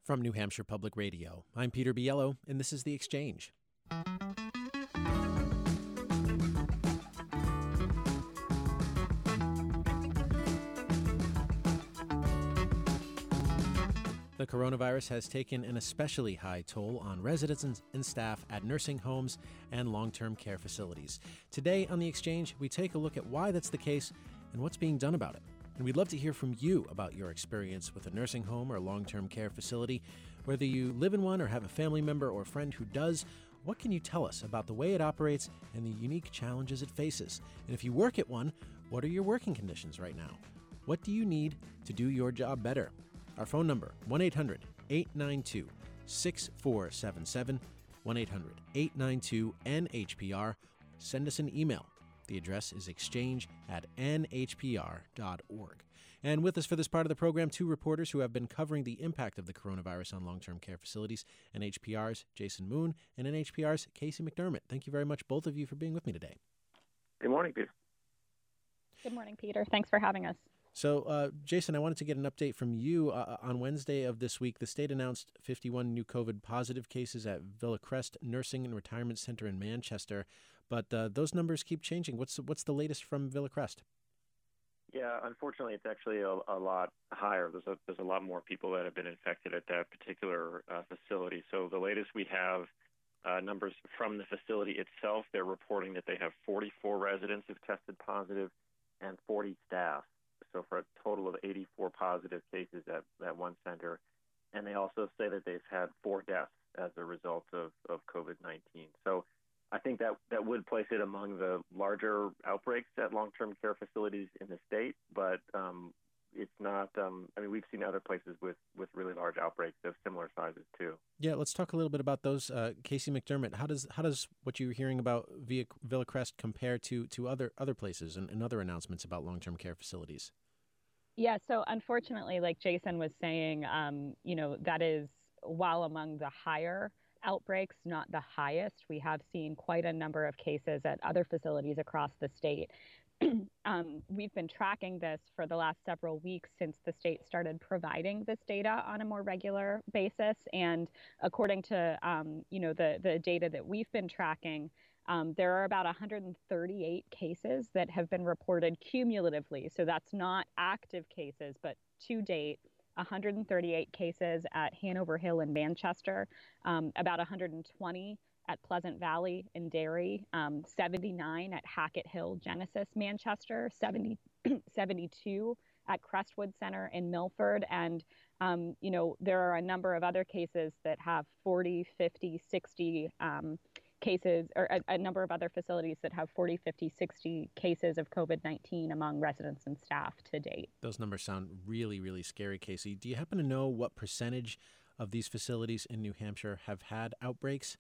From New Hampshire Public Radio, I'm Peter Biello, and this is The Exchange. The coronavirus has taken an especially high toll on residents and staff at nursing homes and long-term care facilities. Today on The Exchange, we take a look at why that's the case and what's being done about it. And we'd love to hear from you about your experience with a nursing home or long-term care facility. Whether you live in one or have a family member or friend who does, what can you tell us about the way it operates and the unique challenges it faces? And if you work at one, what are your working conditions right now? What do you need to do your job better? Our phone number, 1-800-892-6477, 1-800-892-NHPR. Send us an email. The address is exchange@nhpr.org. And with us for this part of the program, two reporters who have been covering the impact of the coronavirus on long-term care facilities, NHPR's Jason Moon and NHPR's Casey McDermott. Thank you very much, both of you, for being with me today. Good morning, Peter. Good morning, Peter. Thanks for having us. So, Jason, I wanted to get an update from you. On Wednesday of this week, the state announced 51 new COVID positive cases at Villa Crest Nursing and Retirement Center in Manchester, but those numbers keep changing. What's the latest from Villa Crest? Yeah, unfortunately, it's actually a lot higher. There's a lot more people that have been infected at that particular facility. So the latest we have numbers from the facility itself. They're reporting that they have 44 residents who've tested positive and 40 staff. So for a total of 84 positive cases at that one center. And they also say that they've had 4 deaths as a result of COVID-19. So I think that would place it among the larger outbreaks at long-term care facilities in the state, but it's not, we've seen other places with really large outbreaks of similar sizes too. Yeah, let's talk a little bit about those. Casey McDermott, how does what you're hearing about Villa Crest compare to other places and other announcements about long-term care facilities? Yeah, so unfortunately, like Jason was saying, that is, while among the higher outbreaks, not the highest. We have seen quite a number of cases at other facilities across the state. We've been tracking this for the last several weeks since the state started providing this data on a more regular basis. And according to, the data that we've been tracking, there are about 138 cases that have been reported cumulatively. So that's not active cases, but to date, 138 cases at Hanover Hill in Manchester, about 120 at Pleasant Valley in Derry, 79 at Hackett Hill Genesis Manchester, 72 at Crestwood Center in Milford. And, there are a number of other cases that have 40, 50, 60 cases, or a number of other facilities that have 40, 50, 60 cases of COVID-19 among residents and staff to date. Those numbers sound really, really scary, Casey. Do you happen to know what percentage of these facilities in New Hampshire have had outbreaks?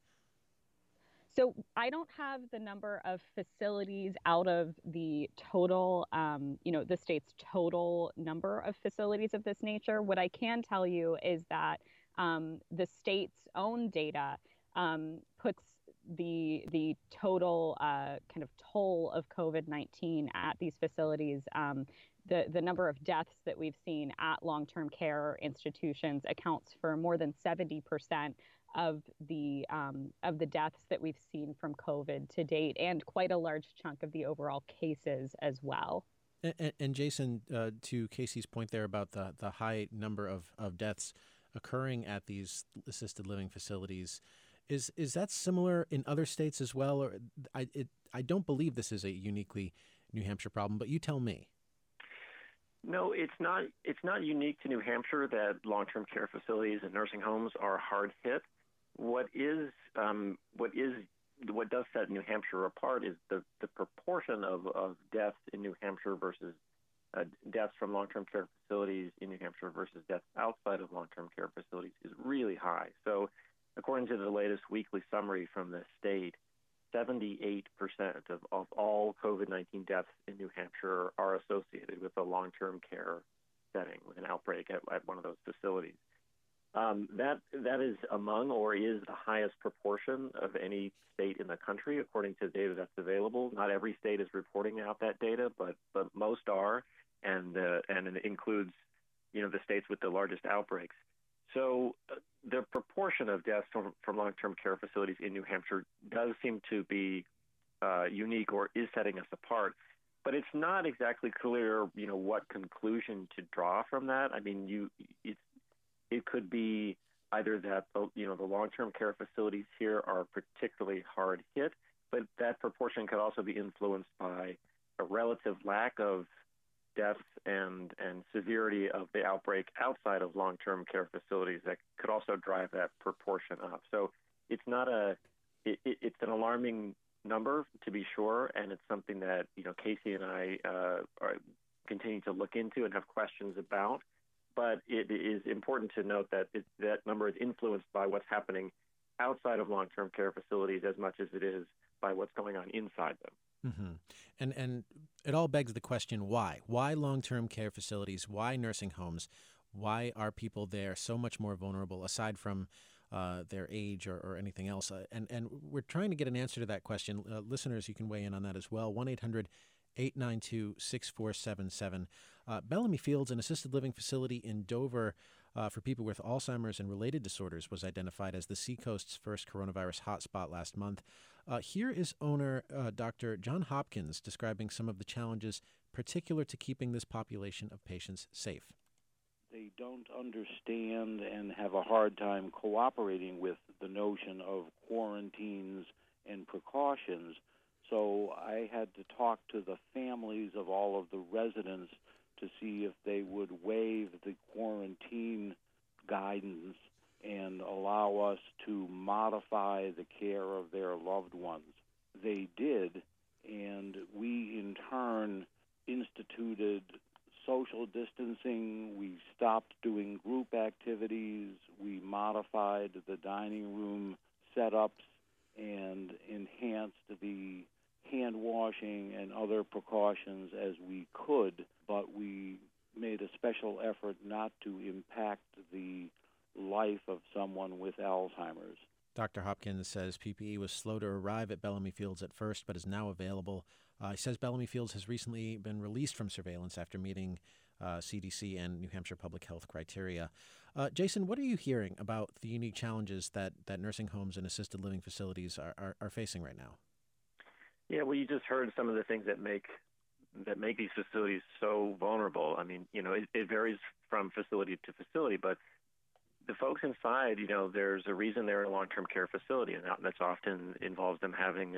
So I don't have the number of facilities out of the total, the state's total number of facilities of this nature. What I can tell you is that the state's own data puts the total kind of toll of COVID-19 at these facilities. The number of deaths that we've seen at long-term care institutions accounts for more than 70% of the deaths that we've seen from COVID to date, and quite a large chunk of the overall cases as well. And Jason, to Casey's point there about the high number of deaths occurring at these assisted living facilities, is that similar in other states as well? Or I don't believe this is a uniquely New Hampshire problem, but you tell me. No, it's not. It's not unique to New Hampshire that long-term care facilities and nursing homes are hard hit. What does set New Hampshire apart is the proportion of deaths in New Hampshire versus deaths from long-term care facilities in New Hampshire versus deaths outside of long-term care facilities is really high. So according to the latest weekly summary from the state, 78% of all COVID-19 deaths in New Hampshire are associated with a long-term care setting, with an outbreak at one of those facilities. That is among, or is the highest proportion of any state in the country, according to data that's available. Not every state is reporting out that data, but most are, and it includes, the states with the largest outbreaks. So the proportion of deaths from long-term care facilities in New Hampshire does seem to be unique or is setting us apart. But it's not exactly clear, what conclusion to draw from that. I mean, it could be either that the long-term care facilities here are particularly hard hit, but that proportion could also be influenced by a relative lack of deaths and severity of the outbreak outside of long-term care facilities that could also drive that proportion up. So it's not it's an alarming number, to be sure, and it's something that Casey and I are continue to look into and have questions about. But it is important to note that that number is influenced by what's happening outside of long-term care facilities as much as it is by what's going on inside them. Mm-hmm. And it all begs the question, why? Why long-term care facilities? Why nursing homes? Why are people there so much more vulnerable, aside from their age or anything else? And we're trying to get an answer to that question. Listeners, you can weigh in on that as well. 1-800-892-6477. Bellamy Fields, an assisted living facility in Dover for people with Alzheimer's and related disorders, was identified as the Seacoast's first coronavirus hotspot last month. Here is owner Dr. John Hopkins describing some of the challenges particular to keeping this population of patients safe. They don't understand and have a hard time cooperating with the notion of quarantines and precautions. So I had to talk to the families of all of the residents to see if they would waive the quarantine guidance and allow us to modify the care of their loved ones. They did, and we in turn instituted social distancing. We stopped doing group activities. We modified the dining room setups and enhanced the hand washing and other precautions as we could, but we made a special effort not to impact the life of someone with Alzheimer's. Dr. Hopkins says PPE was slow to arrive at Bellamy Fields at first, but is now available. He says Bellamy Fields has recently been released from surveillance after meeting CDC and New Hampshire public health criteria. Jason, what are you hearing about the unique challenges that nursing homes and assisted living facilities are facing right now? Yeah, well, you just heard some of the things that make these facilities so vulnerable. I mean, it varies from facility to facility, but the folks inside, there's a reason they're in a long-term care facility, and that's often involves them having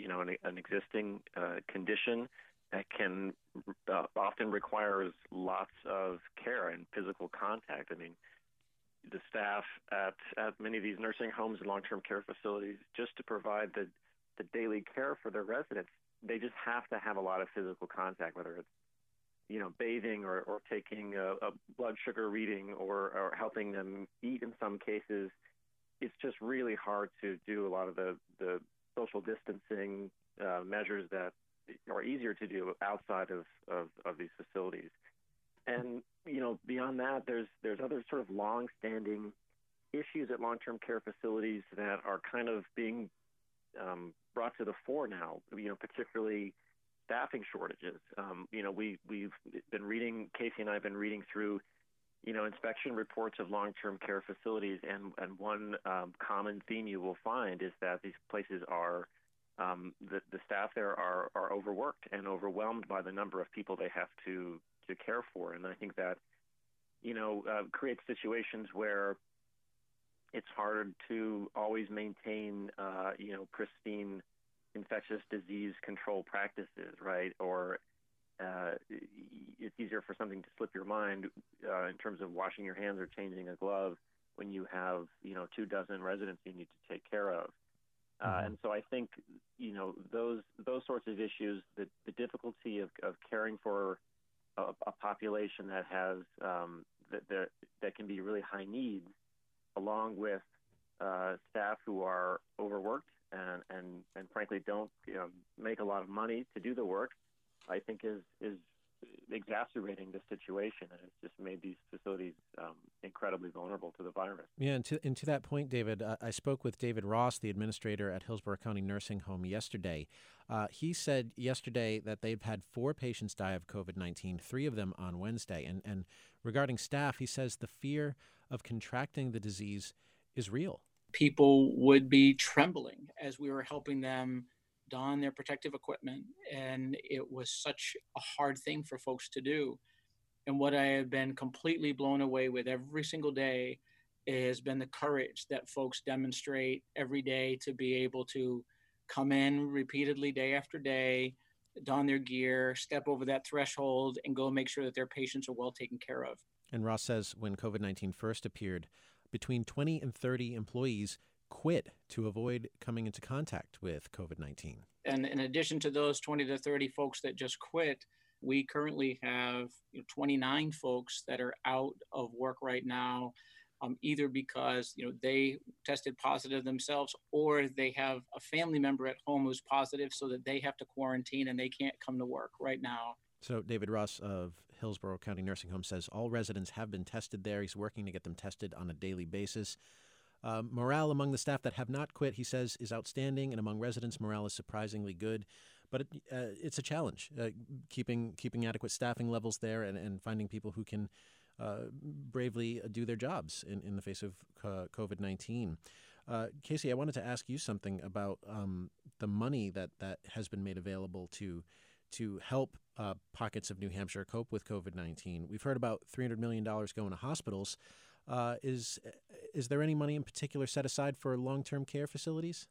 an existing condition that can often requires lots of care and physical contact. I mean, the staff at many of these nursing homes and long-term care facilities, just to provide the daily care for their residents, they just have to have a lot of physical contact, whether it's bathing or taking a blood sugar reading or helping them eat in some cases. It's just really hard to do a lot of the social distancing measures that are easier to do outside of these facilities. And, beyond that, there's other sort of long-standing issues at long-term care facilities that are kind of being brought to the fore now, particularly staffing shortages. We've been reading, Casey and I have been reading through, inspection reports of long-term care facilities, and one common theme you will find is that these places are, the staff there are overworked and overwhelmed by the number of people they have to care for. And I think that, creates situations where it's hard to always maintain, pristine infectious disease control practices, right? Or it's easier for something to slip your mind in terms of washing your hands or changing a glove when you have, 24 residents you need to take care of. And so I think, those sorts of issues, the difficulty of caring for a population that has that can be really high needs, along with staff who are overworked and frankly don't make a lot of money to do the work, I think is exacerbating the situation, and it's just made these facilities incredibly vulnerable to the virus. Yeah, and to that point, David, I spoke with David Ross, the administrator at Hillsborough County Nursing Home, yesterday. He said yesterday that they've had 4 patients die of COVID-19, 3 of them on Wednesday. And regarding staff, he says the fear of contracting the disease is real. People would be trembling as we were helping them don their protective equipment, and it was such a hard thing for folks to do. And what I have been completely blown away with every single day has been the courage that folks demonstrate every day to be able to come in repeatedly day after day, don their gear, step over that threshold, and go make sure that their patients are well taken care of. And Ross says when COVID-19 first appeared, between 20 and 30 employees quit to avoid coming into contact with COVID-19. And in addition to those 20 to 30 folks that just quit, we currently have 29 folks that are out of work right now, either because they tested positive themselves, or they have a family member at home who's positive, so that they have to quarantine and they can't come to work right now. So David Ross of Hillsborough County Nursing Home says all residents have been tested there. He's working to get them tested on a daily basis. Morale among the staff that have not quit, he says, is outstanding, and among residents, morale is surprisingly good. But it's a challenge, keeping adequate staffing levels there and finding people who can bravely do their jobs in the face of COVID-19. Casey, I wanted to ask you something about the money that has been made available to help pockets of New Hampshire cope with COVID-19. We've heard about $300 million going to hospitals. Is there any money in particular set aside for long-term care facilities?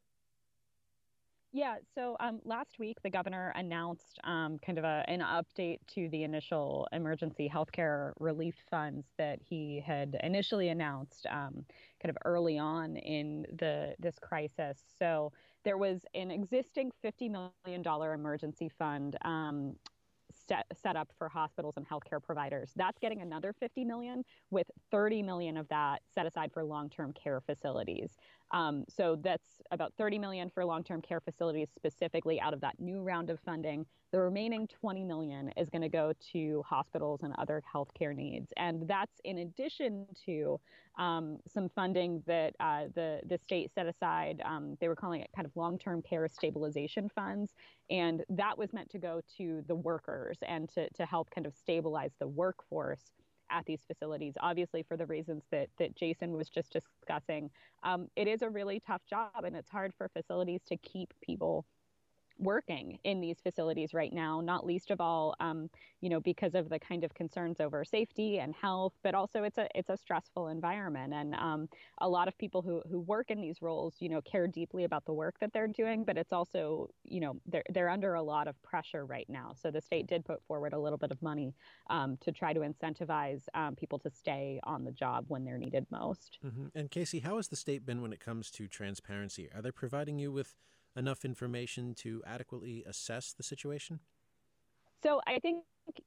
Yeah, so last week the governor announced kind of an update to the initial emergency healthcare relief funds that he had initially announced kind of early on in this crisis. So there was an existing $50 million emergency fund set up for hospitals and healthcare providers. That's getting another $50 million, with $30 million of that set aside for long-term care facilities. So that's about $30 million for long-term care facilities specifically out of that new round of funding. The remaining $20 million is going to go to hospitals and other healthcare needs. And that's in addition to some funding that the state set aside. They were calling it kind of long-term care stabilization funds. And that was meant to go to the workers and to help kind of stabilize the workforce at these facilities. Obviously, for the reasons that Jason was just discussing, it is a really tough job, and it's hard for facilities to keep people working in these facilities right now, not least of all, because of the kind of concerns over safety and health, but also it's a stressful environment. And a lot of people who work in these roles, care deeply about the work that they're doing, but it's also, they're under a lot of pressure right now. So the state did put forward a little bit of money to try to incentivize people to stay on the job when they're needed most. Mm-hmm. And Casey, how has the state been when it comes to transparency? Are they providing you with enough information to adequately assess the situation? So I think,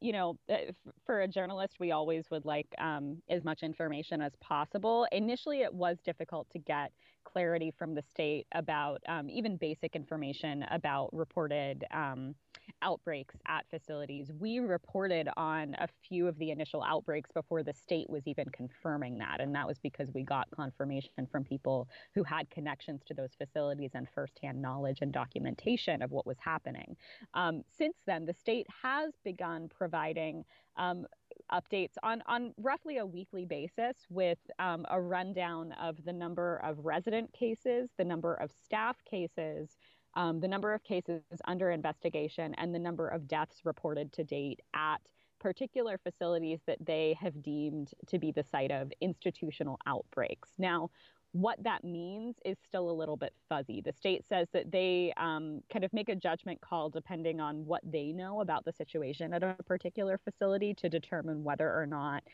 for a journalist, we always would like as much information as possible. Initially, it was difficult to get clarity from the state about even basic information about reported outbreaks at facilities. We reported on a few of the initial outbreaks before the state was even confirming that. And that was because we got confirmation from people who had connections to those facilities and firsthand knowledge and documentation of what was happening. Since then, the state has begun providing updates on roughly a weekly basis with a rundown of the number of resident cases, the number of staff cases, the number of cases under investigation, and the number of deaths reported to date at particular facilities that they have deemed to be the site of institutional outbreaks. Now, what that means is still a little bit fuzzy. The state says that they kind of make a judgment call depending on what they know about the situation at a particular facility to determine whether or not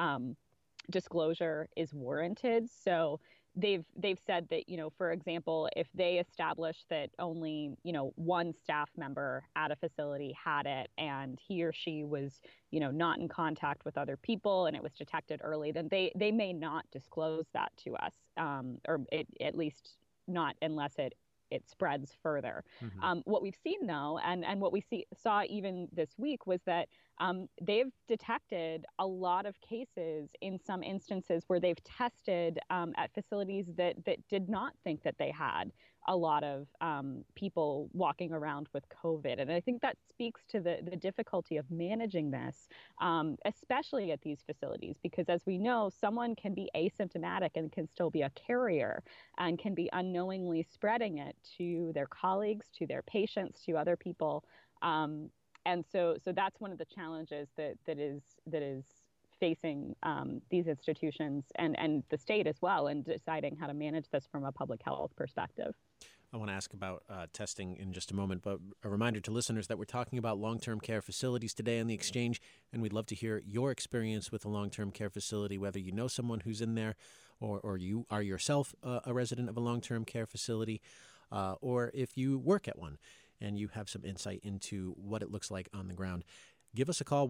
disclosure is warranted. So they've said that, for example, if they establish that only, one staff member at a facility had it and he or she was, not in contact with other people and it was detected early, then they may not disclose that to us, or at least not unless it spreads further. Mm-hmm. What we've seen, though, and what we saw even this week was that they've detected a lot of cases in some instances where they've tested at facilities that did not think that they had a lot of people walking around with COVID. And I think that speaks to the difficulty of managing this, especially at these facilities, because as we know, someone can be asymptomatic and can still be a carrier and can be unknowingly spreading it to their colleagues, to their patients, to other people. And so that's one of the challenges that is facing these institutions and the state as well in deciding how to manage this from a public health perspective. I want to ask about testing in just a moment, but a reminder to listeners that we're talking about long-term care facilities today on The Exchange, and we'd love to hear your experience with a long-term care facility, whether you know someone who's in there or you are yourself a resident of a long-term care facility, or if you work at one and you have some insight into what it looks like on the ground. Give us a call,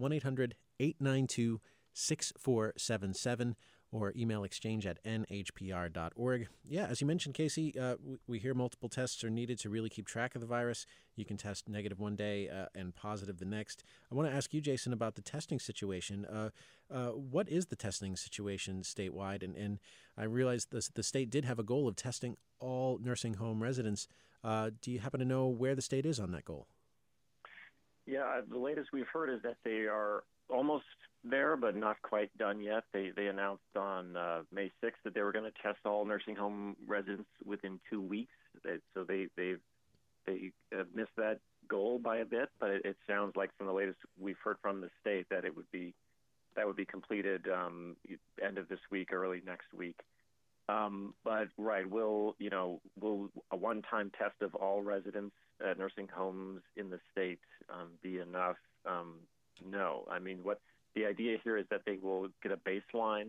1-800-892-6477, or email exchange@nhpr.org. Yeah, as you mentioned, Casey, we hear multiple tests are needed to really keep track of the virus. You can test negative one day and positive the next. I want to ask you, Jason, about the testing situation. What is the testing situation statewide? And I realize the state did have a goal of testing all nursing home residents. Do you happen to know where the state is on that goal? Yeah, the latest we've heard is that they are almost there, but not quite done yet. They announced on May 6th that they were going to test all nursing home residents within 2 weeks. So they missed that goal by a bit, but it sounds like from the latest we've heard from the state that that would be completed end of this week, early next week. But right, will a one-time test of all residents at nursing homes in the state be enough? No. I mean, what the idea here is that they will get a baseline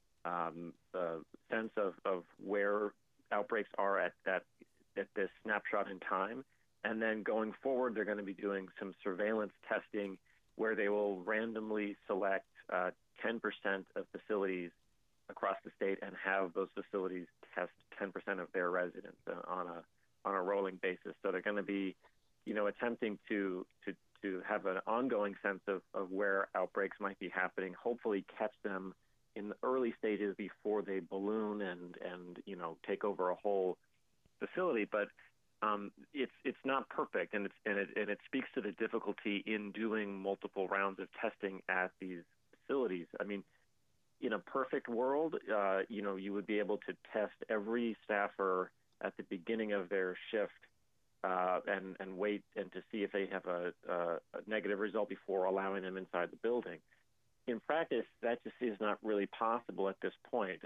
sense of where outbreaks are at this snapshot in time, and then going forward, they're going to be doing some surveillance testing where they will randomly select 10% of facilities across the state and have those facilities test 10% of their residents on a rolling basis. So they're going to be, attempting to have an ongoing sense of where outbreaks might be happening, hopefully catch them in the early stages before they balloon and take over a whole facility. But it's not perfect, and it speaks to the difficulty in doing multiple rounds of testing at these facilities. I mean, in a perfect world, you would be able to test every staffer at the beginning of their shift and wait and to see if they have a negative result before allowing them inside the building. In practice, that just is not really possible at this point.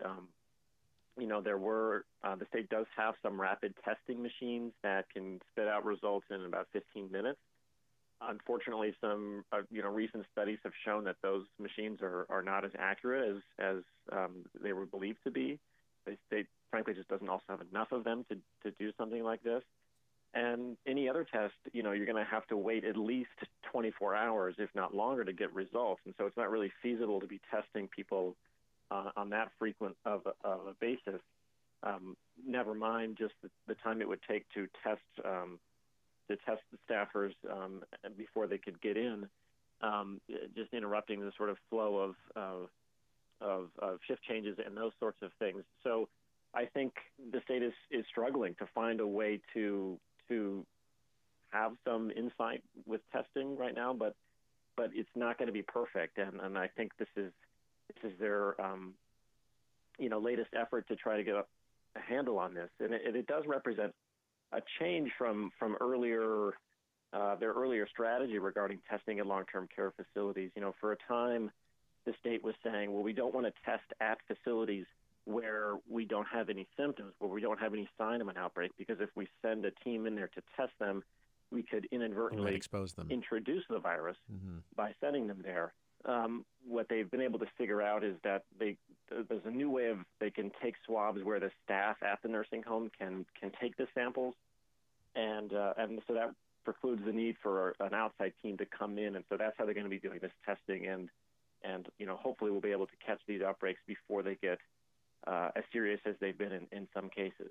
The state does have some rapid testing machines that can spit out results in about 15 minutes. Unfortunately, some recent studies have shown that those machines are not as accurate as they were believed to be. The state, frankly, just doesn't also have enough of them to do something like this. And any other test, you're going to have to wait at least 24 hours, if not longer, to get results. And so it's not really feasible to be testing people on that frequent of a basis. Never mind just the time it would take to test the staffers before they could get in, just interrupting the sort of flow of shift changes and those sorts of things. So I think the state is struggling to find a way to have some insight with testing right now, but it's not going to be perfect. And I think this is their latest effort to try to get a handle on this. And it does represent a change from earlier their earlier strategy regarding testing at long-term care facilities. For a time, the state was saying, well, we don't want to test at facilities where we don't have any symptoms, where we don't have any sign of an outbreak, because if we send a team in there to test them, we could inadvertently expose them, introduce the virus by sending them there. What they've been able to figure out is that there's a new way they can take swabs where the staff at the nursing home can take the samples, and so that precludes the need for an outside team to come in, and so that's how they're going to be doing this testing, and hopefully we'll be able to catch these outbreaks before they get as serious as they've been in some cases.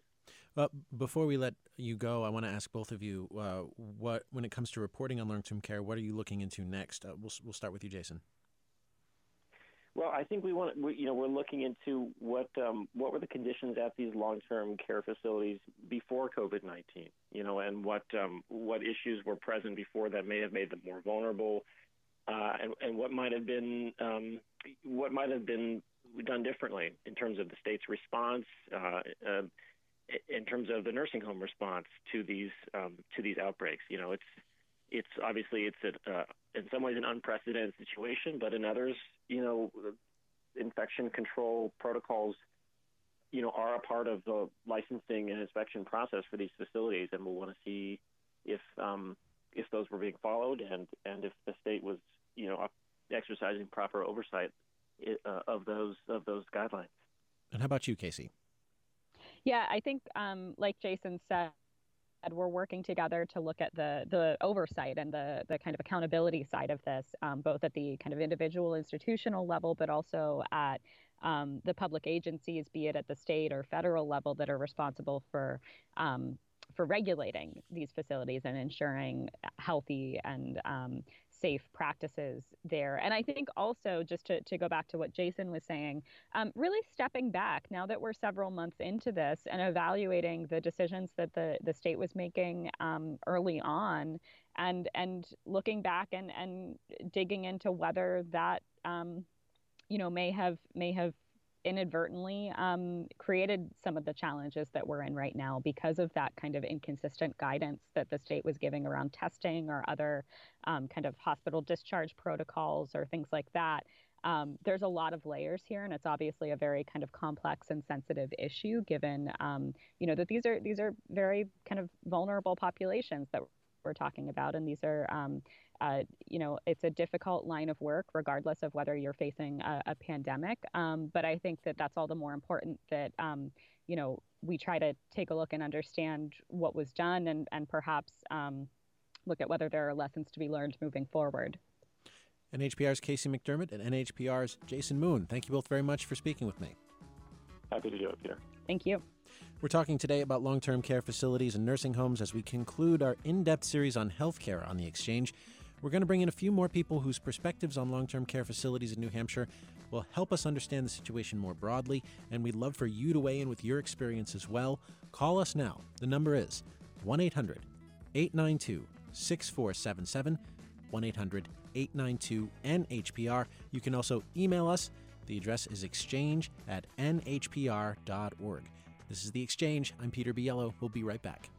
Before we let you go, I want to ask both of you, when it comes to reporting on long-term care, what are you looking into next? We'll start with you, Jason. Well, I think we're looking into what were the conditions at these long-term care facilities before COVID-19, and what issues were present before that may have made them more vulnerable, and what might have been done differently in terms of the state's response, in terms of the nursing home response to these outbreaks. It's obviously in some ways an unprecedented situation, but in others, infection control protocols, are a part of the licensing and inspection process for these facilities, and we'll want to see if those were being followed and if the state was, exercising proper oversight of those guidelines. And how about you, Casey? Yeah, I think, like Jason said, we're working together to look at the oversight and the kind of accountability side of this, both at the kind of individual institutional level, but also at the public agencies, be it at the state or federal level, that are responsible for regulating these facilities and ensuring healthy and safe practices there. And I think also, just to go back to what Jason was saying, really stepping back now that we're several months into this and evaluating the decisions that the state was making early on, and looking back and digging into whether that may have inadvertently created some of the challenges that we're in right now because of that kind of inconsistent guidance that the state was giving around testing or other kind of hospital discharge protocols or things like that. There's a lot of layers here, and it's obviously a very kind of complex and sensitive issue, given that these are very kind of vulnerable populations that we're talking about, and these are it's a difficult line of work regardless of whether you're facing a pandemic. But I think that that's all the more important that we try to take a look and understand what was done, and perhaps look at whether there are lessons to be learned moving forward. NHPR's Casey McDermott and NHPR's Jason Moon, thank you both very much for speaking with me. Happy to do it, Peter. Thank you. We're talking today about long-term care facilities and nursing homes as we conclude our in-depth series on healthcare on The Exchange. We're going to bring in a few more people whose perspectives on long-term care facilities in New Hampshire will help us understand the situation more broadly, and we'd love for you to weigh in with your experience as well. Call us now. The number is 1-800-892-6477, 1-800-892-NHPR. You can also email us. The address is exchange@nhpr.org. This is The Exchange. I'm Peter Biello. We'll be right back.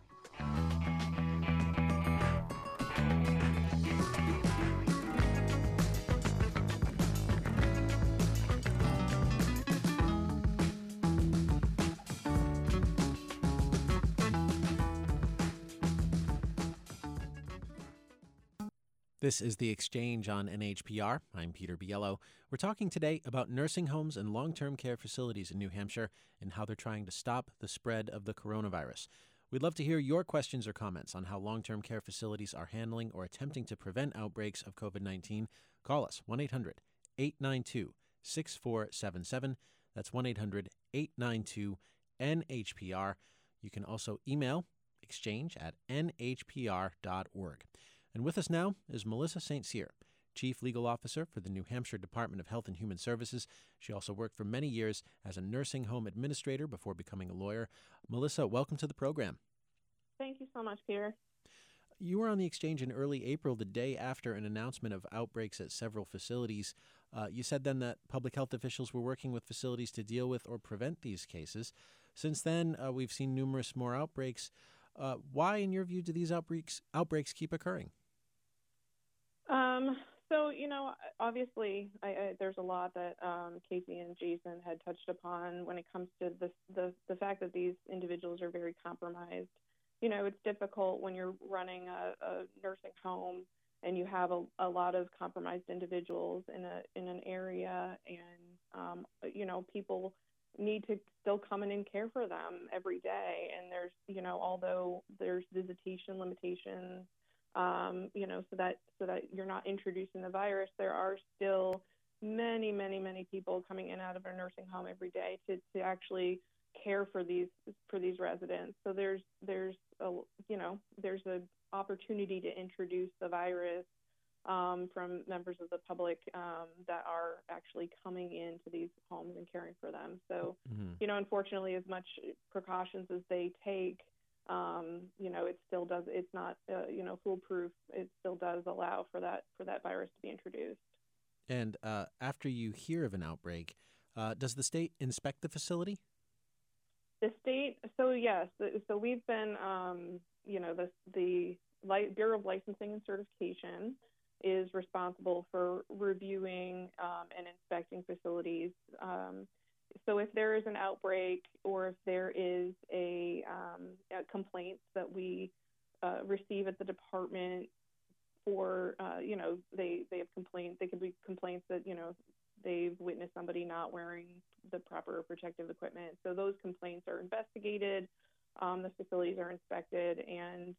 This is The Exchange on NHPR. I'm Peter Biello. We're talking today about nursing homes and long-term care facilities in New Hampshire and how they're trying to stop the spread of the coronavirus. We'd love to hear your questions or comments on how long-term care facilities are handling or attempting to prevent outbreaks of COVID-19. Call us, 1-800-892-6477. That's 1-800-892-NHPR. You can also email exchange@nhpr.org. And with us now is Melissa St. Cyr, Chief Legal Officer for the New Hampshire Department of Health and Human Services. She also worked for many years as a nursing home administrator before becoming a lawyer. Melissa, welcome to the program. Thank you so much, Peter. You were on The Exchange in early April, the day after an announcement of outbreaks at several facilities. You said then that public health officials were working with facilities to deal with or prevent these cases. Since then, we've seen numerous more outbreaks. Why, in your view, do these outbreaks keep occurring? So, obviously, there's a lot that Casey and Jason had touched upon when it comes to the fact that these individuals are very compromised. It's difficult when you're running a nursing home and you have a lot of compromised individuals in an area, and people need to still come in and care for them every day. And there's although there's visitation limitations, so that you're not introducing the virus, there are still many, many, many people coming in and out of a nursing home every day to actually care for these residents. So there's a opportunity to introduce the virus from members of the public that are actually coming into these homes and caring for them. So, unfortunately, as much precautions as they take, it still does. It's not, foolproof. It still does allow for that virus to be introduced. And after you hear of an outbreak, does the state inspect the facility? The state, so yes, so we've been, the Bureau of Licensing and Certification is responsible for reviewing and inspecting facilities. So if there is an outbreak or if there is a complaint that we receive at the department for, they have complaints. They could be complaints that, they've witnessed somebody not wearing the proper protective equipment. So those complaints are investigated. The facilities are inspected, and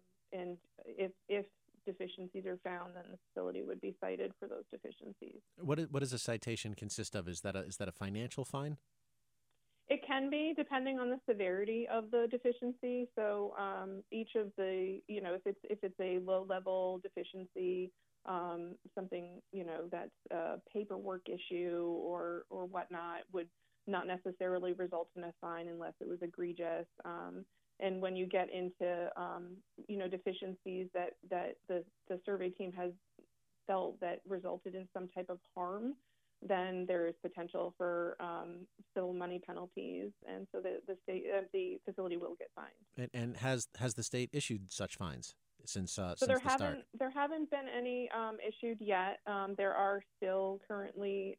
if deficiencies are found, then the facility would be cited for those deficiencies. What does a citation consist of? Is that a financial fine? It can be, depending on the severity of the deficiency. So each of the, if it's a low-level deficiency, something, that's a paperwork issue or whatnot, would not necessarily result in a fine unless it was egregious. And when you get into, deficiencies that the survey team has felt that resulted in some type of harm, then there is potential for civil money penalties, and so the facility will get fined. And has the state issued such fines since so since the start? There haven't been any issued yet. There are still currently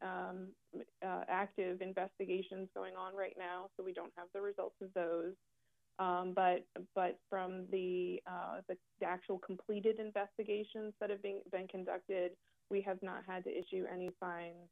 active investigations going on right now, so we don't have the results of those. But from the actual completed investigations that have been conducted, we have not had to issue any fines,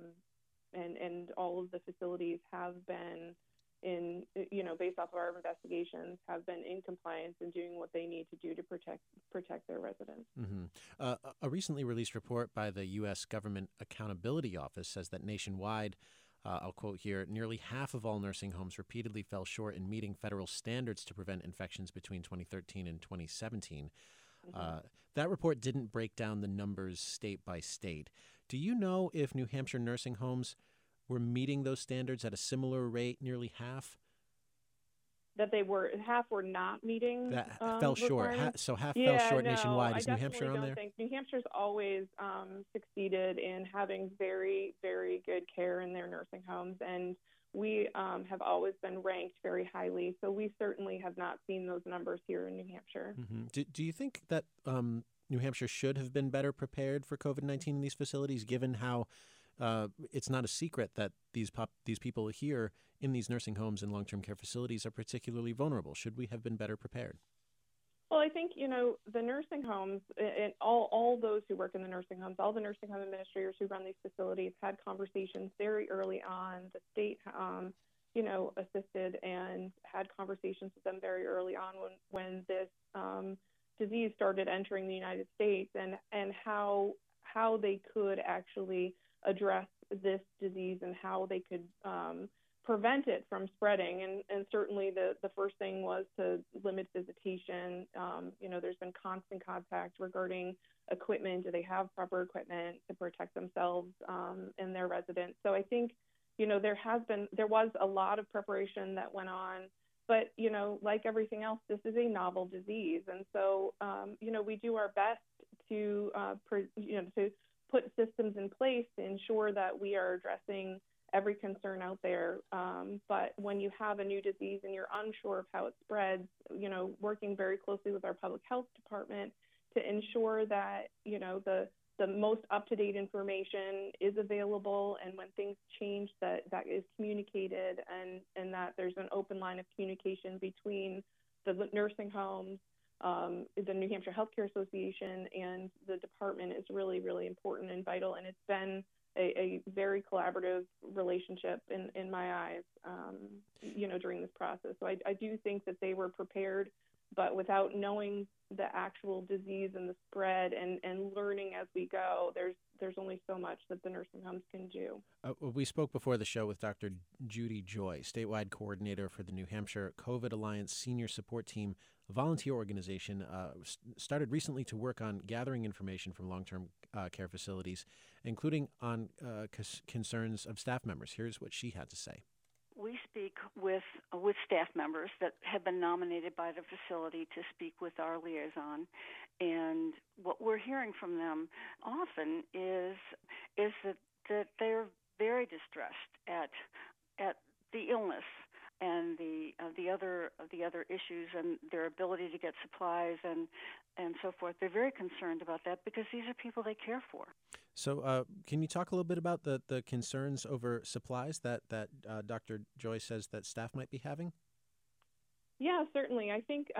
and all of the facilities have been based off of our investigations, have been in compliance and doing what they need to do to protect their residents. Mm-hmm. A recently released report by the U.S. Government Accountability Office says that nationwide, I'll quote here, nearly half of all nursing homes repeatedly fell short in meeting federal standards to prevent infections between 2013 and 2017. That report didn't break down the numbers state by state. Do you know if New Hampshire nursing homes were meeting those standards at a similar rate, nearly half? That half were not meeting. That fell short. Half yeah, fell short no, nationwide. Is I New Hampshire on there? I don't think New Hampshire's always succeeded in having very, very good care in their nursing homes, and we have always been ranked very highly. So we certainly have not seen those numbers here in New Hampshire. Mm-hmm. Do you think that New Hampshire should have been better prepared for COVID-19 in these facilities, given how it's not a secret that these people here in these nursing homes and long-term care facilities are particularly vulnerable? Should we have been better prepared? Well, I think, the nursing homes and all those who work in the nursing homes, all the nursing home administrators who run these facilities had conversations very early on. The state, assisted and had conversations with them very early on when this disease started entering the United States, and how they could actually address this disease and how they could prevent it from spreading. And certainly the first thing was to limit visitation. There's been constant contact regarding equipment. Do they have proper equipment to protect themselves and their residents? So I think, there was a lot of preparation that went on, but, like everything else, this is a novel disease. And so, we do our best to put systems in place to ensure that we are addressing every concern out there. But when you have a new disease and you're unsure of how it spreads, working very closely with our public health department to ensure that, the most up-to-date information is available, and when things change that is communicated, and that there's an open line of communication between the nursing homes, the New Hampshire Healthcare Association, and the department is really, really important and vital. And it's been a very collaborative relationship in my eyes, during this process. So I do think that they were prepared but without knowing the actual disease and the spread and learning as we go, there's only so much that the nursing homes can do. We spoke before the show with Dr. Judy Joy, statewide coordinator for the New Hampshire COVID Alliance Senior Support Team, a volunteer organization started recently to work on gathering information from long-term care facilities, including on concerns of staff members. Here's what she had to say. We speak with staff members that have been nominated by the facility to speak with our liaison, and what we're hearing from them often is that they're very distressed at the illness and the other issues and their ability to get supplies and so forth. They're very concerned about that because these are people they care for. So can you talk a little bit about the concerns over supplies that Dr. Joy says that staff might be having? Yeah, certainly. I think,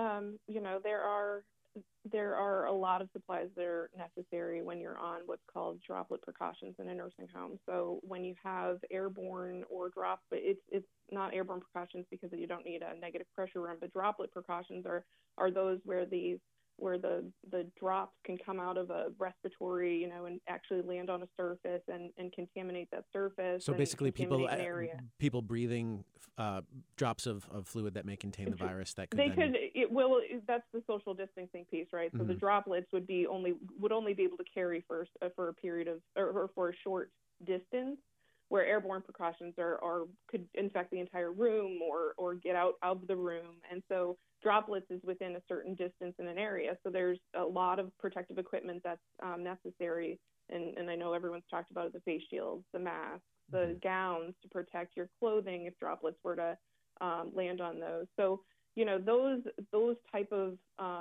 there are a lot of supplies that are necessary when you're on what's called droplet precautions in a nursing home. So when you have airborne or it's not airborne precautions because you don't need a negative pressure room, but droplet precautions are those where the drops can come out of a respiratory, and actually land on a surface and contaminate that surface. So basically people breathing drops of fluid that may contain the virus that could that's the social distancing piece, right? So the droplets would only be able to carry for a period of, or for a short distance, where airborne precautions could infect the entire room or get out of the room. And so droplets is within a certain distance in an area. So there's a lot of protective equipment that's necessary. And I know everyone's talked about it, the face shields, the masks, the gowns to protect your clothing if droplets were to land on those. So, those type of,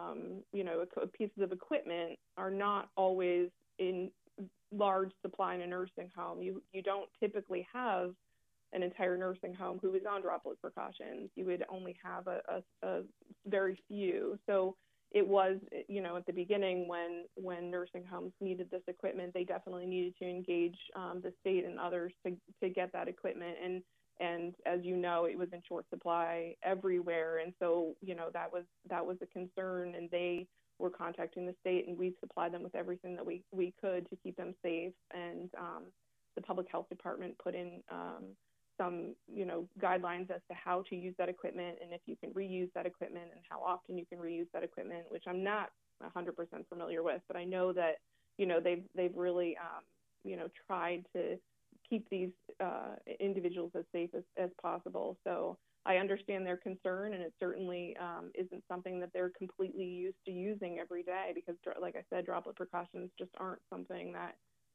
pieces of equipment are not always in large supply in a nursing home. You don't typically have an entire nursing home who is on droplet precautions. You would only have a very few. So it was, at the beginning when nursing homes needed this equipment, they definitely needed to engage the state and others to get that equipment. And as you know, it was in short supply everywhere. And so, that was a concern, and they were contacting the state, and we supplied them with everything that we could to keep them safe. And the public health department put in some, guidelines as to how to use that equipment and if you can reuse that equipment and how often you can reuse that equipment, which I'm not 100% familiar with, but I know that, they've really, tried to keep these individuals as safe as possible. So I understand their concern, and it certainly isn't something that they're completely used to using every day because, like I said, droplet precautions just aren't something that,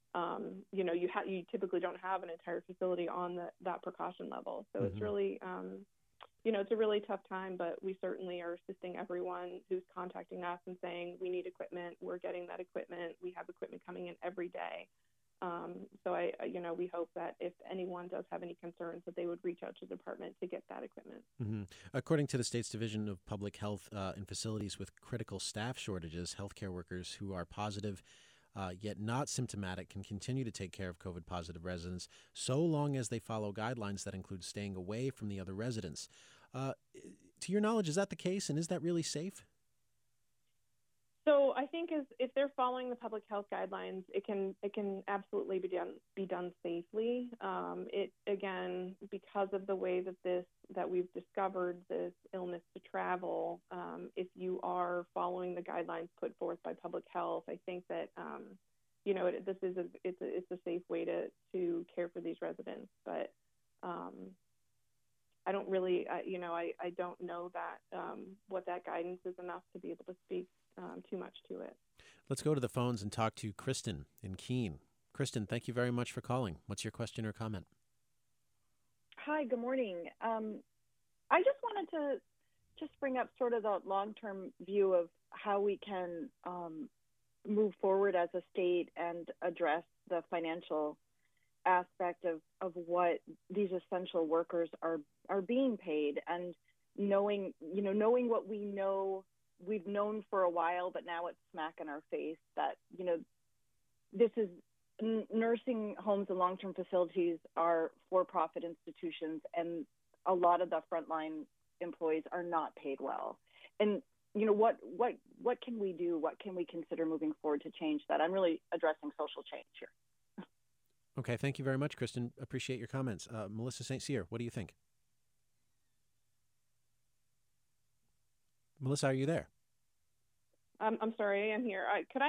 you typically don't have an entire facility on that precaution level. So it's really, it's a really tough time, but we certainly are assisting everyone who's contacting us and saying, we need equipment, we're getting that equipment, we have equipment coming in every day. So we hope that if anyone does have any concerns, that they would reach out to the department to get that equipment. According to the state's Division of Public Health, in facilities with critical staff shortages, healthcare workers who are positive yet not symptomatic can continue to take care of COVID-positive residents so long as they follow guidelines that include staying away from the other residents. To your knowledge, is that the case, and is that really safe? So I think if they're following the public health guidelines, it can absolutely be done safely. It again, because of the way that we've discovered this illness to travel, if you are following the guidelines put forth by public health, I think that it's a safe way to care for these residents. But I don't really, I don't know that what that guidance is enough to be able to speak too much to it. Let's go to the phones and talk to Kristen in Keene. Kristen, thank you very much for calling. What's your question or comment? Hi, good morning. I just wanted to bring up sort of the long-term view of how we can move forward as a state and address the financial aspect of what these essential workers are being paid, and knowing what we've known for a while, but now it's smack in our face that, this is nursing homes and long-term facilities are for-profit institutions, and a lot of the frontline employees are not paid well. And what can we do? What can we consider moving forward to change that? I'm really addressing social change here. Okay, thank you very much, Kristen. Appreciate your comments. Melissa St. Cyr, what do you think? Melissa, are you there? I'm sorry, I am here.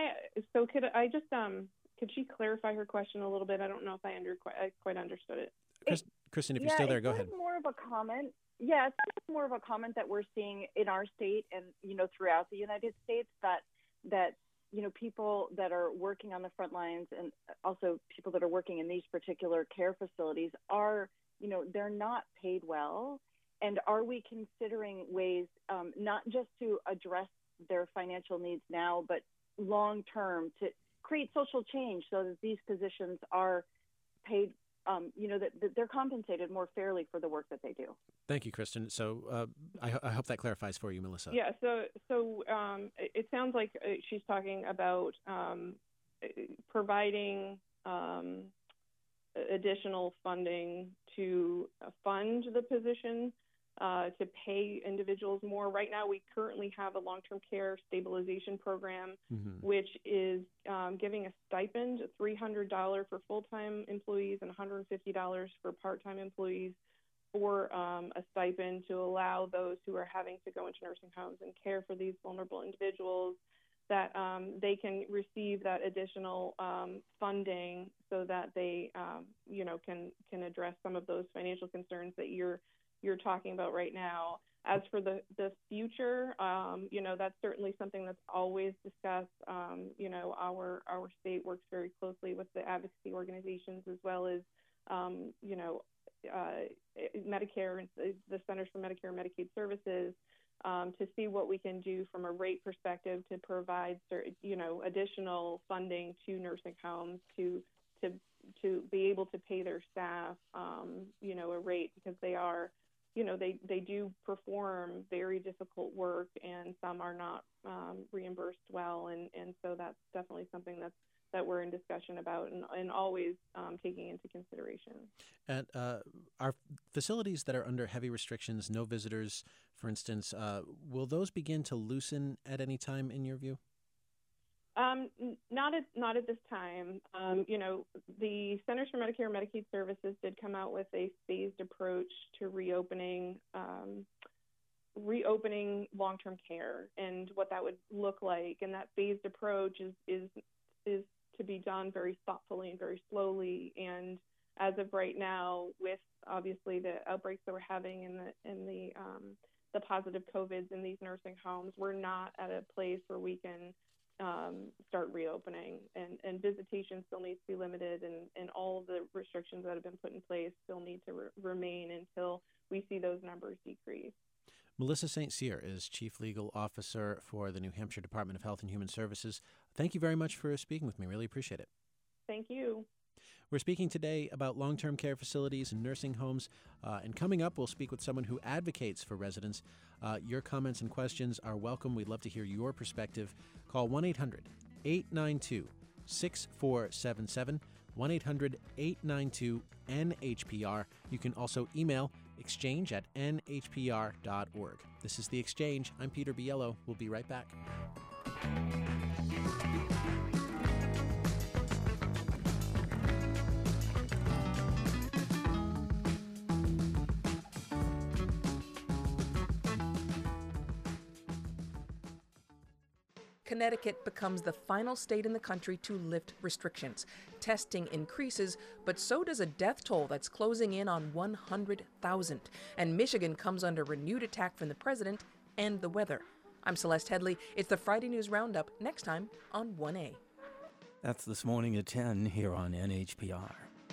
Could she clarify her question a little bit? I don't know if I quite understood it. Kristen, if you're still there, go ahead. More of a comment. Yeah, it's more of a comment that we're seeing in our state and, throughout the United States that people that are working on the front lines and also people that are working in these particular care facilities are, they're not paid well. And are we considering ways not just to address their financial needs now, but long term to create social change so that these positions are paid, that they're compensated more fairly for the work that they do? Thank you, Kristen. So I hope that clarifies for you, Melissa. Yeah. So it sounds like she's talking about providing additional funding to fund the position to pay individuals more. Right now, we currently have a long-term care stabilization program, which is giving a stipend, $300 for full-time employees and $150 for part-time employees, for a stipend to allow those who are having to go into nursing homes and care for these vulnerable individuals that they can receive that additional funding so that they, can address some of those financial concerns that you're talking about right now. As for the future, that's certainly something that's always discussed. Our state works very closely with the advocacy organizations as well as, Medicare and the Centers for Medicare and Medicaid Services to see what we can do from a rate perspective to provide, additional funding to nursing homes to be able to pay their staff, a rate, because they are, they do perform very difficult work and some are not reimbursed well. And so that's definitely something that we're in discussion about and always taking into consideration. And our facilities that are under heavy restrictions, no visitors, for instance, will those begin to loosen at any time in your view? Not at this time. The Centers for Medicare and Medicaid Services did come out with a phased approach to reopening long-term care and what that would look like. And that phased approach is to be done very thoughtfully and very slowly. And as of right now, with obviously the outbreaks that we're having in the positive COVIDs in these nursing homes, we're not at a place where we can start reopening, and visitation still needs to be limited, and all of the restrictions that have been put in place still need to remain until we see those numbers decrease. Melissa St. Cyr is Chief Legal Officer for the New Hampshire Department of Health and Human Services. Thank you very much for speaking with me. Really appreciate it. Thank you. We're speaking today about long-term care facilities and nursing homes. And coming up, we'll speak with someone who advocates for residents. Your comments and questions are welcome. We'd love to hear your perspective. Call 1-800-892-6477, 1-800-892-NHPR. You can also email exchange@nhpr.org. This is The Exchange. I'm Peter Biello. We'll be right back. Connecticut becomes the final state in the country to lift restrictions. Testing increases, but so does a death toll that's closing in on 100,000. And Michigan comes under renewed attack from the president and the weather. I'm Celeste Headley. It's the Friday News Roundup, next time on 1A. That's this morning at 10 here on NHPR.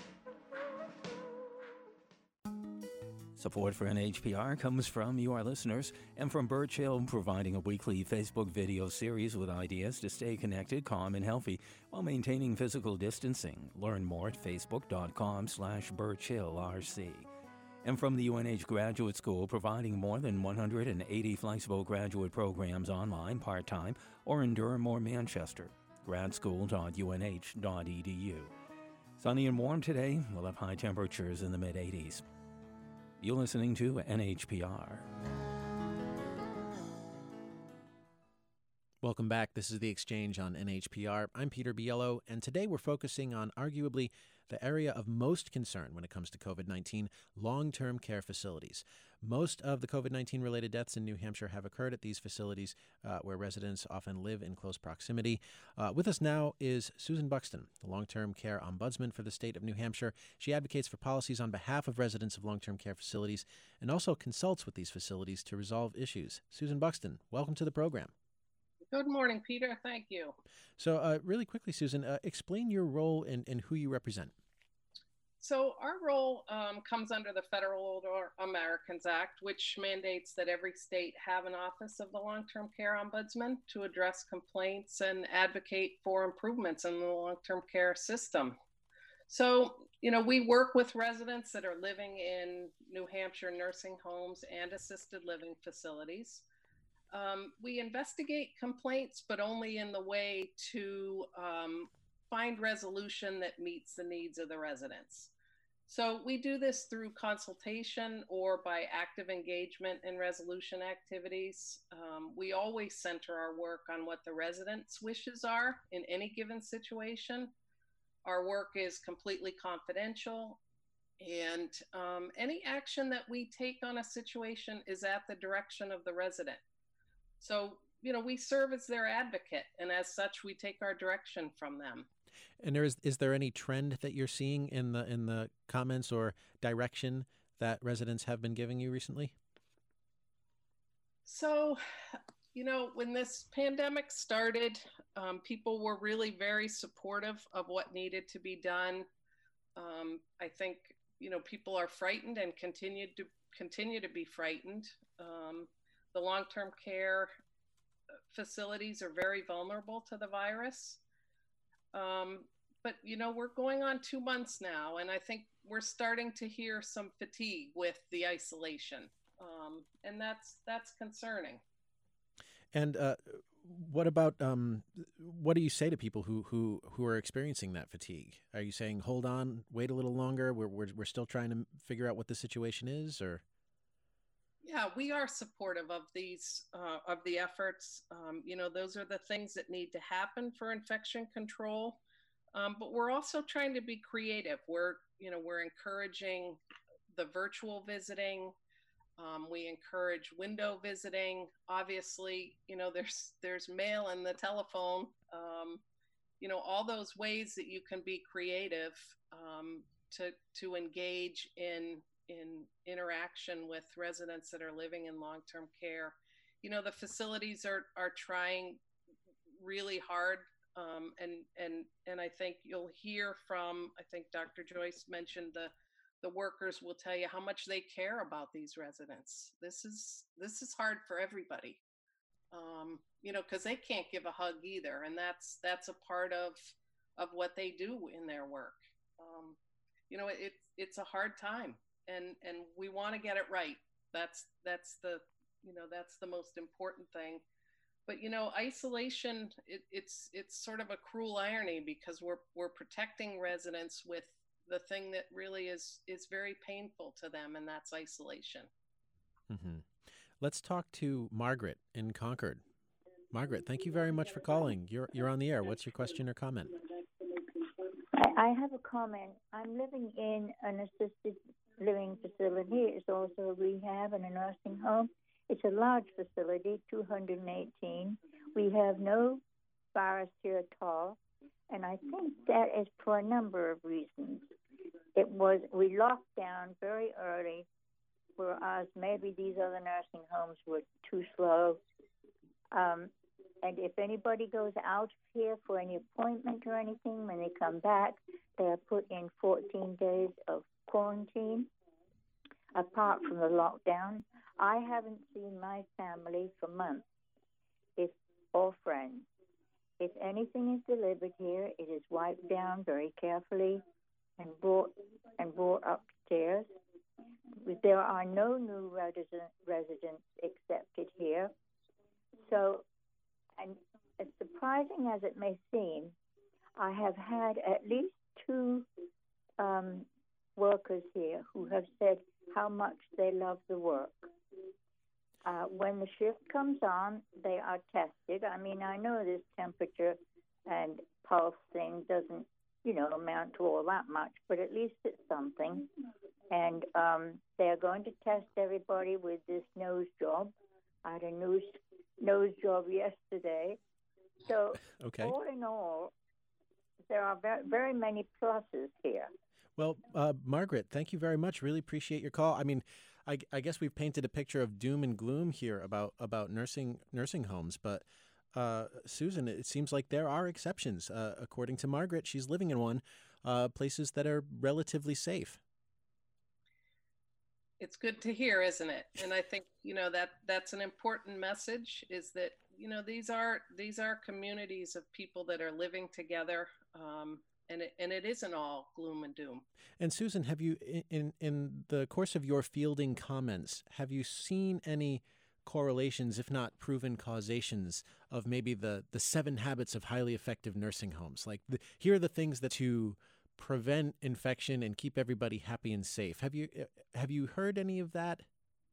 Support for NHPR comes from you, our listeners, and from Birch Hill, providing a weekly Facebook video series with ideas to stay connected, calm, and healthy while maintaining physical distancing. Learn more at facebook.com/BirchHillRC. And from the UNH Graduate School, providing more than 180 flexible graduate programs online, part-time, or in Durham or Manchester. gradschool.unh.edu. Sunny and warm today. We'll have high temperatures in the mid-80s. You're listening to NHPR. Welcome back. This is The Exchange on NHPR. I'm Peter Biello, and today we're focusing on arguably the area of most concern when it comes to COVID-19, long-term care facilities. Most of the COVID-19 related deaths in New Hampshire have occurred at these facilities where residents often live in close proximity. With us now is Susan Buxton, the long-term care ombudsman for the state of New Hampshire. She advocates for policies on behalf of residents of long-term care facilities and also consults with these facilities to resolve issues. Susan Buxton, welcome to the program. Good morning, Peter. Thank you. So really quickly, Susan, explain your role and who you represent. So our role comes under the Federal Older Americans Act, which mandates that every state have an office of the long-term care ombudsman to address complaints and advocate for improvements in the long-term care system. So, we work with residents that are living in New Hampshire nursing homes and assisted living facilities. We investigate complaints, but only in the way to find resolution that meets the needs of the residents. So we do this through consultation or by active engagement in resolution activities. We always center our work on what the residents' wishes are in any given situation. Our work is completely confidential, and any action that we take on a situation is at the direction of the resident. So, we serve as their advocate, and as such, we take our direction from them. And is there any trend that you're seeing in the comments or direction that residents have been giving you recently? So, when this pandemic started, people were really very supportive of what needed to be done. I think, people are frightened and continue to be frightened. The long-term care facilities are very vulnerable to the virus. But, we're going on 2 months now, and I think we're starting to hear some fatigue with the isolation. And that's concerning. And what about, what do you say to people who are experiencing that fatigue? Are you saying, hold on, wait a little longer, we're still trying to figure out what the situation is, or? Yeah, we are supportive of these, of the efforts. Those are the things that need to happen for infection control. But we're also trying to be creative. We're encouraging the virtual visiting. We encourage window visiting. Obviously, there's mail and the telephone. All those ways that you can be creative to engage in interaction with residents that are living in long-term care. The facilities are trying really hard, and I think you'll hear from, I think Dr. Joyce mentioned the workers will tell you how much they care about these residents. This is hard for everybody, because they can't give a hug either, and that's a part of what they do in their work. It's a hard time. And we want to get it right. That's the most important thing. But isolation, it's sort of a cruel irony, because we're protecting residents with the thing that really is very painful to them, and that's isolation. Mm-hmm. Let's talk to Margaret in Concord. Margaret, thank you very much for calling. You're on the air. What's your question or comment? I have a comment. I'm living in an assisted living facility. It's also a rehab and a nursing home. It's a large facility, 218. We have no virus here at all, and I think that is for a number of reasons. We locked down very early, whereas maybe these other nursing homes were too slow. And if anybody goes out here for any appointment or anything, when they come back, they are put in 14 days of quarantine. Apart from the lockdown, I haven't seen my family for months, or friends. If anything is delivered here, it is wiped down very carefully and brought upstairs. There are no new residents accepted here. So, and as surprising as it may seem, I have had at least 2 workers here who have said how much they love the work. when the shift comes on, they are tested. I mean, I know this temperature and pulse thing doesn't, amount to all that much, but at least it's something. And they're going to test everybody with this nose job. I had a nose job yesterday. So okay. All in all, there are very, very many pluses here. Well, Margaret, thank you very much. Really appreciate your call. I mean, I guess we've painted a picture of doom and gloom here about nursing homes, but Susan, it seems like there are exceptions. According to Margaret, she's living in one, places that are relatively safe. It's good to hear, isn't it? And I think, that's an important message, is that, these are communities of people that are living together, and it isn't all gloom and doom. And Susan, have you, in the course of your fielding comments, have you seen any correlations, if not proven causations, of maybe the 7 habits of highly effective nursing homes? Like, here are the things that to prevent infection and keep everybody happy and safe. Have you heard any of that?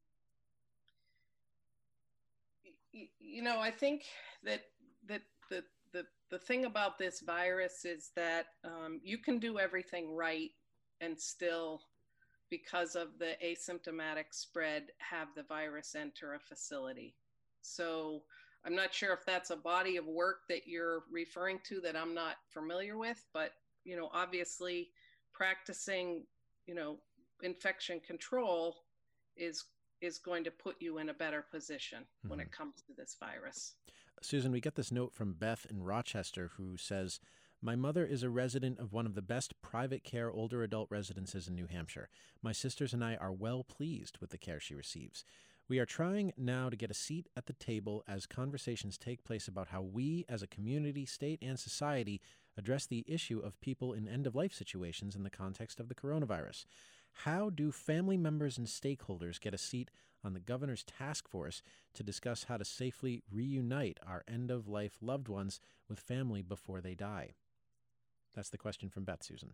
I think that the thing about this virus is that you can do everything right and still, because of the asymptomatic spread, have the virus enter a facility. So I'm not sure if that's a body of work that you're referring to that I'm not familiar with, but obviously practicing, infection control is going to put you in a better position when it comes to this virus. Susan, we get this note from Beth in Rochester, who says, "My mother is a resident of one of the best private care older adult residences in New Hampshire. My sisters and I are well pleased with the care she receives. We are trying now to get a seat at the table as conversations take place about how we, as a community, state, and society, address the issue of people in end-of-life situations in the context of the coronavirus. How do family members and stakeholders get a seat on the governor's task force to discuss how to safely reunite our end-of-life loved ones with family before they die?" That's the question from Beth, Susan.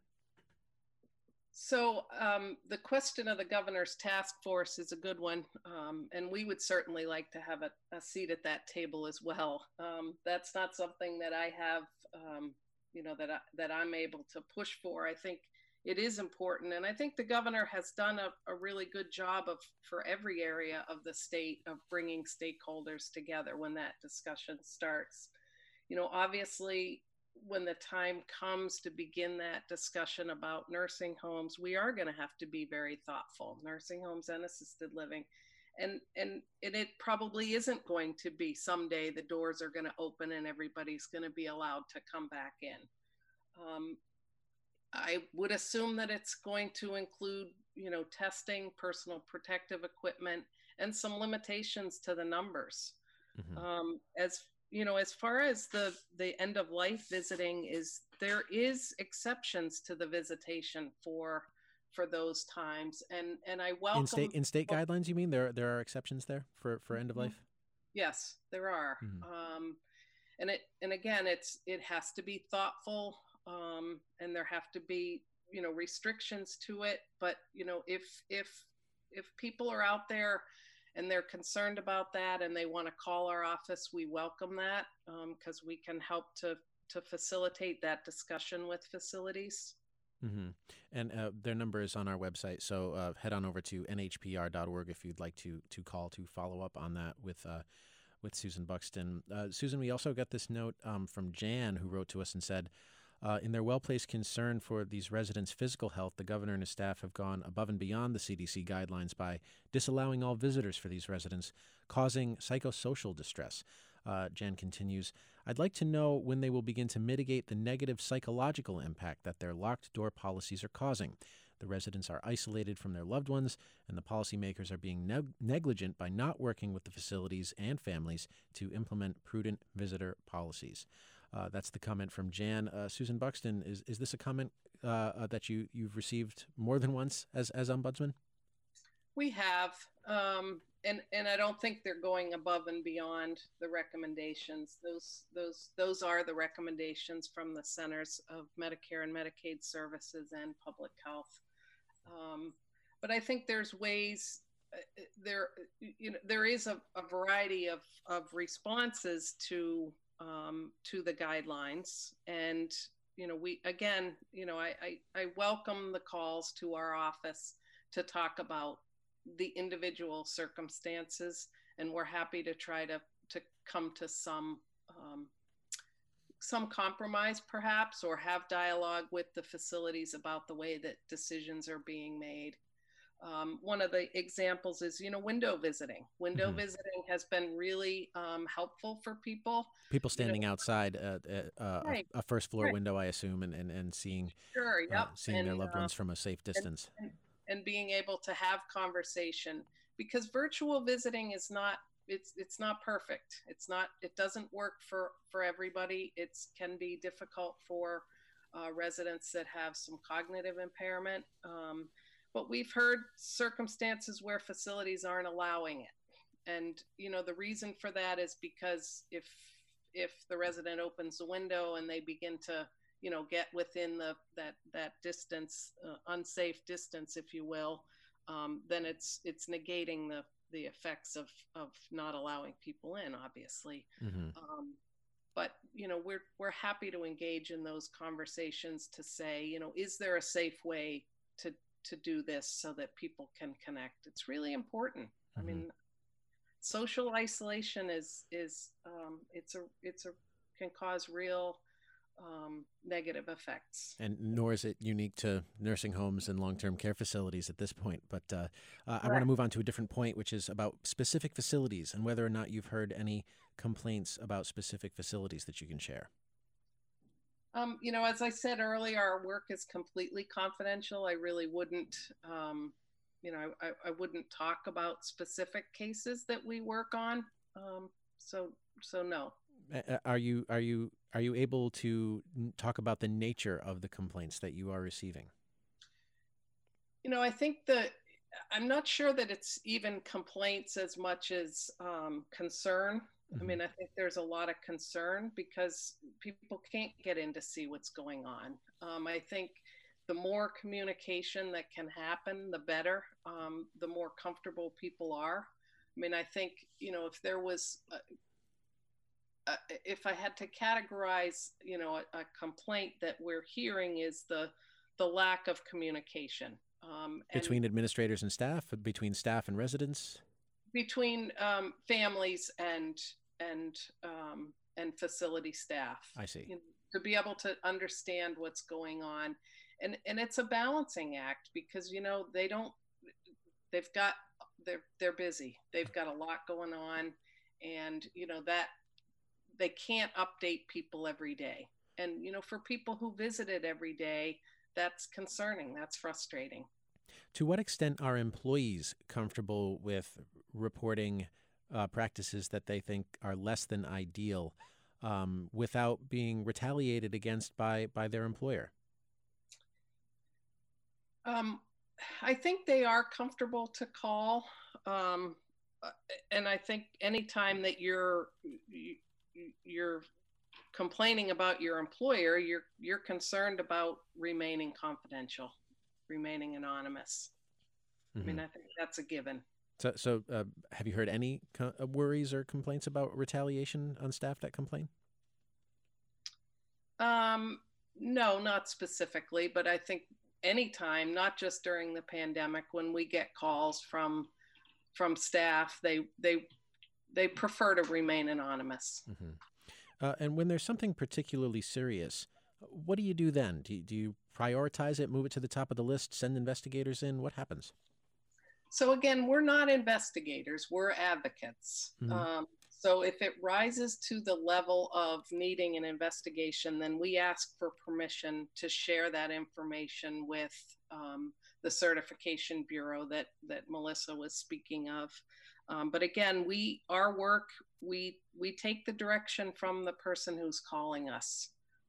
So the question of the governor's task force is a good one, and we would certainly like to have a seat at that table as well. That's not something that I have, that I'm able to push for. I think it is important, and I think the governor has done a really good job for every area of the state of bringing stakeholders together when that discussion starts. Obviously, when the time comes to begin that discussion about nursing homes, we are going to have to be very thoughtful. Nursing homes and assisted living. And it probably isn't going to be someday the doors are going to open and everybody's going to be allowed to come back in. I would assume that it's going to include, testing, personal protective equipment, and some limitations to the numbers. As far as the end of life visiting there is exceptions to the visitation for those times, and I welcome in state guidelines. You mean there are exceptions there for end of life? Yes, there are. And again, it has to be thoughtful, and there have to be restrictions to it. But if people are out there and they're concerned about that and they want to call our office, we welcome that, because we can help to facilitate that discussion with facilities. And their number is on our website, so head on over to nhpr.org if you'd like to call to follow up on that with Susan Buxton. Susan, we also got this note from Jan, who wrote to us and said, in their well-placed concern for these residents' physical health, the governor and his staff have gone above and beyond the CDC guidelines by disallowing all visitors for these residents, causing psychosocial distress. Jan continues, "I'd like to know when they will begin to mitigate the negative psychological impact that their locked-door policies are causing. The residents are isolated from their loved ones, and the policymakers are being negligent by not working with the facilities and families to implement prudent visitor policies." That's the comment from Jan. Susan Buxton, is this a comment that you've received more than once as ombudsman? We have, and I don't think they're going above and beyond the recommendations. Those are the recommendations from the Centers of Medicare and Medicaid Services and Public Health. But I think there's ways there is a variety of responses to the guidelines, and I welcome the calls to our office to talk about the individual circumstances, and we're happy to try to come to some compromise perhaps, or have dialogue with the facilities about the way that decisions are being made. One of the examples is, window visiting. Window visiting has been really helpful for people. People standing outside right, a first floor right. window, I assume, and seeing Sure, yep. Seeing their loved ones from a safe distance. And being able to have conversation, because virtual visiting is not, it's not perfect. It doesn't work for everybody. It can be difficult for residents that have some cognitive impairment. But we've heard circumstances where facilities aren't allowing it. And, the reason for that is because if the resident opens the window and they begin to, get within that distance, unsafe distance, if you will, then it's negating the effects of not allowing people in, obviously. But, we're happy to engage in those conversations to say, is there a safe way to do this so that people can connect? It's really important. I mean, social isolation can cause real negative effects. And nor is it unique to nursing homes and long-term care facilities at this point. But I want to move on to a different point, which is about specific facilities and whether or not you've heard any complaints about specific facilities that you can share. As I said earlier, our work is completely confidential. I really wouldn't, I wouldn't talk about specific cases that we work on. So no. Are you able to talk about the nature of the complaints that you are receiving? I think I'm not sure that it's even complaints as much as concern. I mean, I think there's a lot of concern because people can't get in to see what's going on. I think the more communication that can happen, the better, the more comfortable people are. I mean, I think, if there was, if I had to categorize, a complaint that we're hearing is the lack of communication. Between administrators and staff, between staff and residents? Between families and facility staff. I see. To be able to understand what's going on, and it's a balancing act because they're busy. They've got a lot going on, and that they can't update people every day. And for people who visit it every day, that's concerning. That's frustrating. To what extent are employees comfortable with reporting practices that they think are less than ideal without being retaliated against by their employer? I think they are comfortable to call. And I think anytime that you're complaining about your employer, you're concerned about remaining confidential, remaining anonymous. I mean, I think that's a given. So have you heard any worries or complaints about retaliation on staff that complain? No, not specifically, but I think anytime, not just during the pandemic, when we get calls from staff, they prefer to remain anonymous. And when there's something particularly serious, what do you do then? Do you prioritize it, move it to the top of the list, send investigators in? What happens? So again, we're not investigators, we're advocates. So if it rises to the level of needing an investigation, then we ask for permission to share that information with the certification bureau that Melissa was speaking of. But again, our work, we take the direction from the person who's calling us.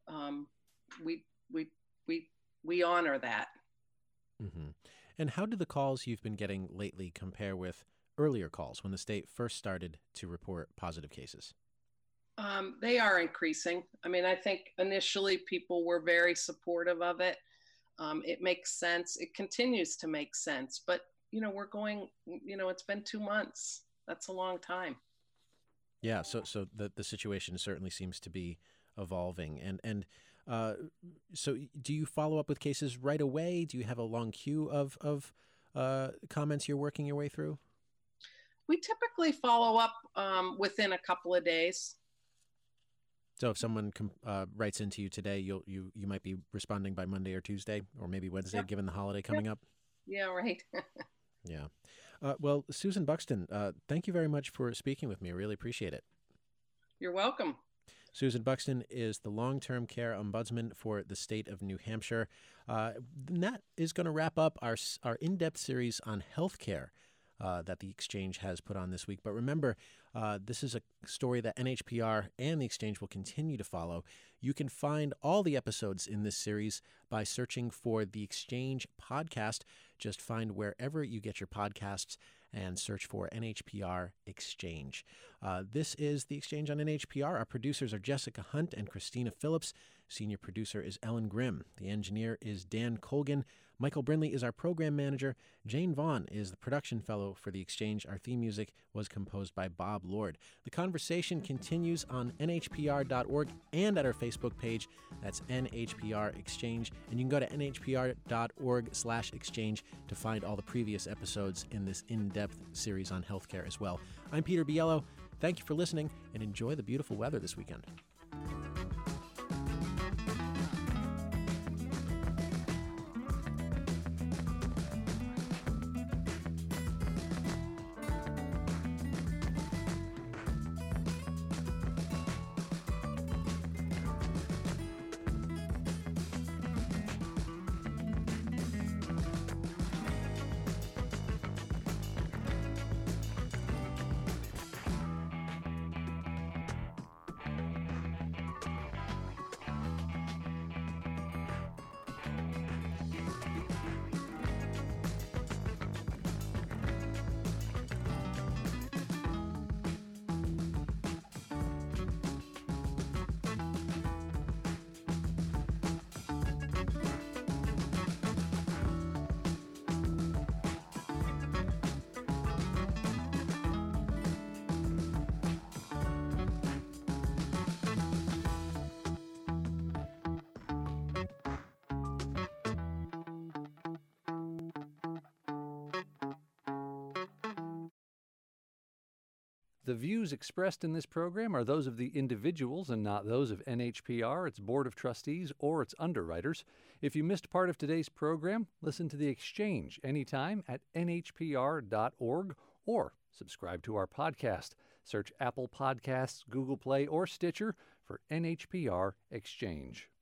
We honor that. And how do the calls you've been getting lately compare with earlier calls when the state first started to report positive cases? They are increasing. I mean, I think initially people were very supportive of it. It makes sense. It continues to make sense. But, we're going, it's been 2 months. That's a long time. Yeah. So the situation certainly seems to be evolving. And so do you follow up with cases right away? Do you have a long queue of comments you're working your way through? We typically follow up within a couple of days. So if someone writes into you today, you might be responding by Monday or Tuesday, or maybe Wednesday, Yep. given the holiday coming up. Yeah, right. Yeah. Well, Susan Buxton, thank you very much for speaking with me. I really appreciate it. You're welcome. Susan Buxton is the long-term care ombudsman for the state of New Hampshire. And that is going to wrap up our in-depth series on healthcare that the Exchange has put on this week. But remember, this is a story that NHPR and the Exchange will continue to follow. You can find all the episodes in this series by searching for the Exchange podcast. Just find wherever you get your podcasts and search for NHPR Exchange. This is the Exchange on NHPR. Our producers are Jessica Hunt and Christina Phillips. Senior producer is Ellen Grimm. The engineer is Dan Colgan. Michael Brindley is our program manager. Jane Vaughn is the production fellow for the Exchange. Our theme music was composed by Bob Lord. The conversation continues on nhpr.org and at our Facebook page. That's NHPR Exchange. And you can go to nhpr.org/exchange to find all the previous episodes in this in-depth series on healthcare as well. I'm Peter Biello. Thank you for listening, and enjoy the beautiful weather this weekend. The views expressed in this program are those of the individuals and not those of NHPR, its Board of Trustees, or its underwriters. If you missed part of today's program, listen to The Exchange anytime at nhpr.org or subscribe to our podcast. Search Apple Podcasts, Google Play, or Stitcher for NHPR Exchange.